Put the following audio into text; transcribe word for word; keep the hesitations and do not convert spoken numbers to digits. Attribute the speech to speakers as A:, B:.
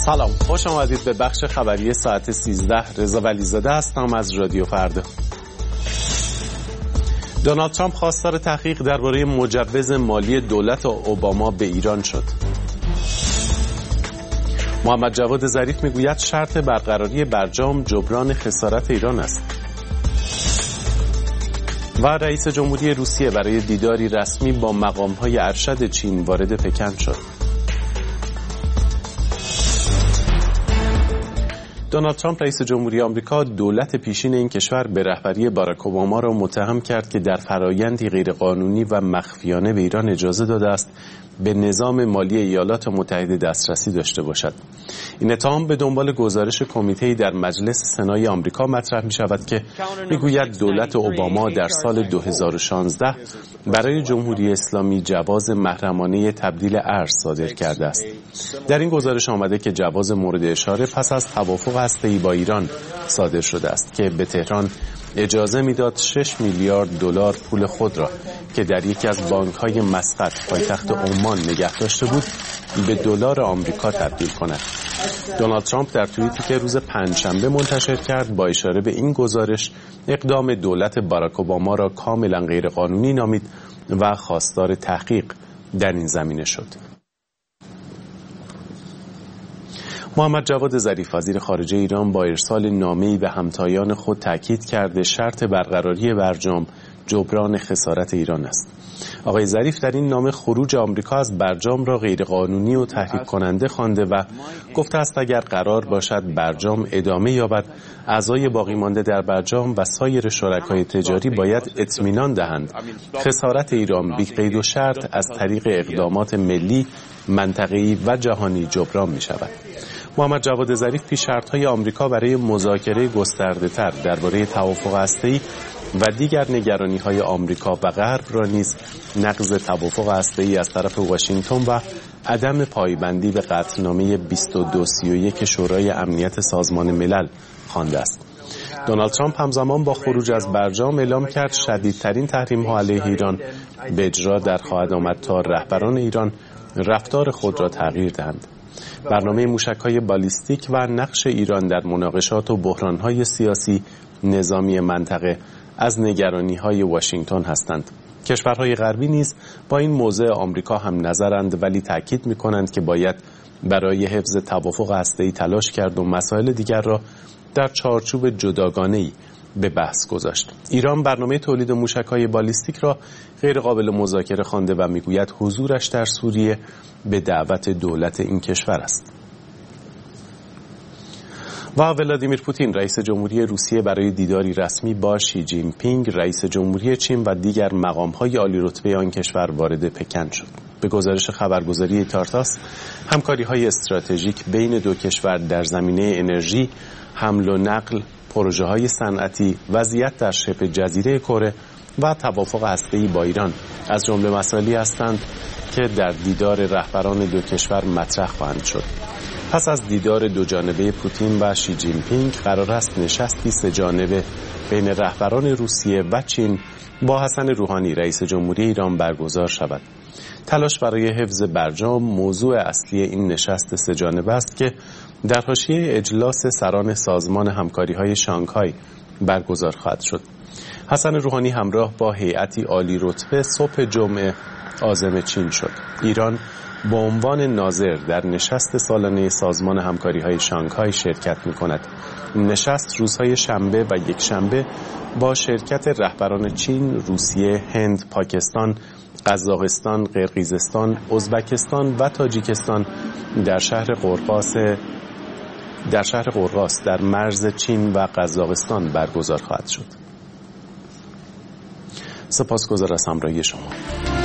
A: سلام، خوش آمدید به بخش خبری ساعت سیزده. رضا ولیزاده هستم از رادیو فردا. دونالد ترامپ خواستار تحقیق درباره مجوز مالی دولت اوباما به ایران شد. محمد جواد ظریف میگوید شرط برقراری برجام جبران خسارت ایران است. و رئیس جمهوری روسیه برای دیداری رسمی با مقام‌های ارشد چین وارد پکن شد. دونالد ترامپ رئیس جمهوری آمریکا دولت پیشین این کشور به رهبری باراک اوباما را متهم کرد که در فرایندی غیرقانونی و مخفیانه به ایران اجازه داده است به نظام مالی ایالات متحده دسترسی داشته باشد. این اتهام به دنبال گزارش کمیته‌ای در مجلس سنای آمریکا مطرح می شود که میگوید دولت اوباما در سال دو هزار و شانزده برای جمهوری اسلامی جواز محرمانه تبدیل ارز صادر کرده است. در این گزارش آمده که جواز مورد اشاره پس از توافق هسته‌ای با ایران صادر شده است که به تهران اجازه میداد شش میلیارد دلار پول خود را که در یکی از بانک‌های مسقط پایتخت عمان نگه داشته بود به دلار آمریکا تبدیل کند. دونالد ترامپ در توییتی که روز پنجشنبه منتشر کرد با اشاره به این گزارش اقدام دولت باراک اوباما را کاملا غیرقانونی نامید و خواستار تحقیق در این زمینه شد. محمد جواد ظریف وزیر خارجه ایران با ارسال نامه‌ای به همتایان خود تاکید کرده شرط برقراری برجام جبران خسارت ایران است. آقای ظریف در این نامه خروج آمریکا از برجام را غیرقانونی و تحریک کننده خوانده و گفته است اگر قرار باشد برجام ادامه یابد، اعضای باقی مانده در برجام و سایر شرکای تجاری باید اطمینان دهند خسارت ایران بی قید و شرط از طریق اقدامات ملی، منطقه‌ای و جهانی جبران می شود. محمد جواد ظریف پیش شرط‌های آمریکا برای مذاکره گسترده‌تر درباره توافق هسته‌ای و دیگر نگرانی‌های آمریکا و غرب را نیز نقض توافق هسته‌ای از طرف واشنگتن و عدم پایبندی به قطعنامه بیست و دو سی و یک شورای امنیت سازمان ملل خوانده است. دونالد ترامپ همزمان با خروج از برجام اعلام کرد شدیدترین تحریم‌ها علیه ایران به اجرا در خواهد آمد تا رهبران ایران رفتار خود را تغییر دهند. برنامه موشک‌های بالیستیک و نقش ایران در مناقشات و بحران‌های سیاسی نظامی منطقه از نگرانی‌های واشنگتن هستند. کشورهای غربی نیز با این موضع آمریکا هم نظرند، ولی تاکید می‌کنند که باید برای حفظ توافق هسته‌ای تلاش کرد و مسائل دیگر را در چارچوب جداگانه‌ای به بحث گذاشت. ایران برنامه تولید موشک‌های بالیستیک را غیر قابل مذاکره خوانده و میگوید حضورش در سوریه به دعوت دولت این کشور است. و ولادیمیر پوتین رئیس جمهوری روسیه برای دیداری رسمی با شی جین پینگ رئیس جمهوری چین و دیگر مقام‌های عالی رتبه آن کشور وارد پکن شد. به گزارش خبرگزاری تارتاس، همکاری‌های استراتژیک بین دو کشور در زمینه انرژی، حمل و نقل، پروژه‌های صنعتی، وضعیت در شبه جزیره کره و توافق هسته‌ای با ایران از جمله مسائلی هستند که در دیدار رهبران دو کشور مطرح خواهند شد. پس از دیدار دو جانبه پوتین و شی جین پینگ قرار است نشستی سه جانبه بین رهبران روسیه و چین با حسن روحانی رئیس جمهوری ایران برگزار شود. تلاش برای حفظ برجام موضوع اصلی این نشست سه جانبه است که در حاشیه اجلاس سران سازمان همکاری‌های شانگهای برگزار خواهد شد. حسن روحانی همراه با هیئتی عالی رتبه صبح جمعه عازم چین شد. ایران با عنوان ناظر در نشست سالانه سازمان همکاری‌های شانگهای شرکت می‌کند. نشست روزهای شنبه و یک شنبه با شرکت رهبران چین، روسیه، هند، پاکستان، قزاقستان، قرقیزستان، ازبکستان و تاجیکستان در شهر قرقاس در شهر قرقاس در مرز چین و قزاقستان برگزار خواهد شد. سپاسگزار از همراهی شما.